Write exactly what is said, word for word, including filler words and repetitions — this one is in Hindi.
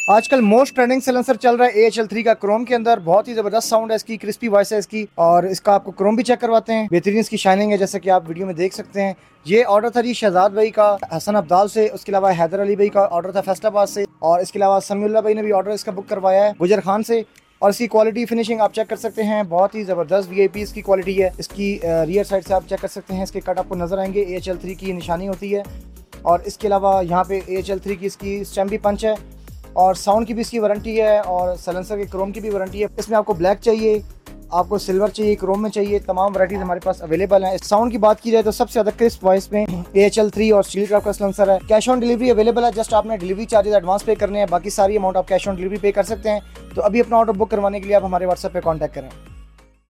आजकल मोस्ट ट्रेंडिंग सिलेंसर चल रहा है ए एच एल थ्री का क्रोम के अंदर। बहुत ही जबरदस्त साउंड है इसकी, क्रिस्पी वॉइस है इसकी। और इसका आपको क्रोम भी चेक करवाते हैं। बेहतरीन इसकी शाइनिंग है, जैसे कि आप वीडियो में देख सकते हैं। ये ऑर्डर था जी शहजाद भाई का हसन अब्दाल से, उसके अलावा हैदर अली भाई का ऑर्डर था फैसलाबाद से, और इसके अलावा समीउल्लाह भाई ने भी ऑर्डर इसका बुक करवाया है गुजर खान से। और इसकी क्वालिटी फिनिशिंग आप चेक कर सकते हैं, बहुत ही ज़बरदस्त वी आई पी इसकी क्वालिटी है। इसकी रियर साइड से आप चेक कर सकते हैं, इसके कट आपको नजर आएंगे, ए एच एल थ्री की निशानी होती है। और इसके अलावा यहाँ पे ए एच एल थ्री की इसकी स्टेम भी पंच है, और साउंड की भी इसकी वारंटी है, और सलेंसर के क्रोम की भी वारंटी है। इसमें आपको ब्लैक चाहिए, आपको सिल्वर चाहिए, क्रोम में चाहिए, तमाम वैराइटीज हमारे पास अवेलेबल हैं। साउंड की बात की जाए तो सबसे ज्यादा क्रिस्प वॉइस में ए एच एल थ्री और स्टील क्राफ्ट का सलेंसर है। कैश ऑन डिलीवरी अवेलेबल है, जस्ट आपने डिलीवरी चार्जेस एडवांस पे करने हैं, बाकी सारी अमाउंट आप कैश ऑन डिलीवरी पे कर सकते हैं। तो अभी अपना ऑर्डर बुक करवाने के लिए आप हमारे व्हाट्सएप पे कॉन्टैक्ट करें।